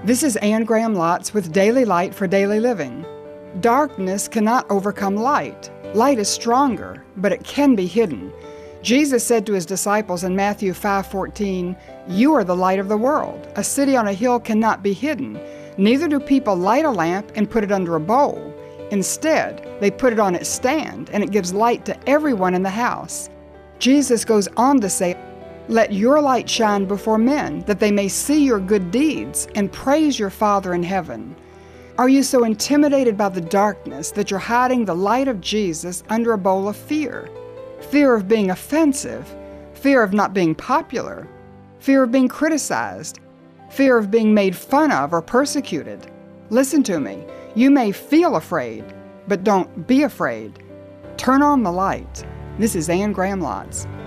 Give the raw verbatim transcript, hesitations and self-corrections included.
This is Anne Graham Lotz with Daily Light for Daily Living. Darkness cannot overcome light. Light is stronger, but it can be hidden. Jesus said to his disciples in Matthew five fourteen, "You are the light of the world. A city on a hill cannot be hidden. Neither do people light a lamp and put it under a bowl. Instead, they put it on its stand, and it gives light to everyone in the house." Jesus goes on to say, "Let your light shine before men, that they may see your good deeds and praise your Father in heaven." Are you so intimidated by the darkness that you're hiding the light of Jesus under a bowl of fear? Fear of being offensive, fear of not being popular, fear of being criticized, fear of being made fun of or persecuted? Listen to me. You may feel afraid, but don't be afraid. Turn on the light. This is Anne Graham Lotz.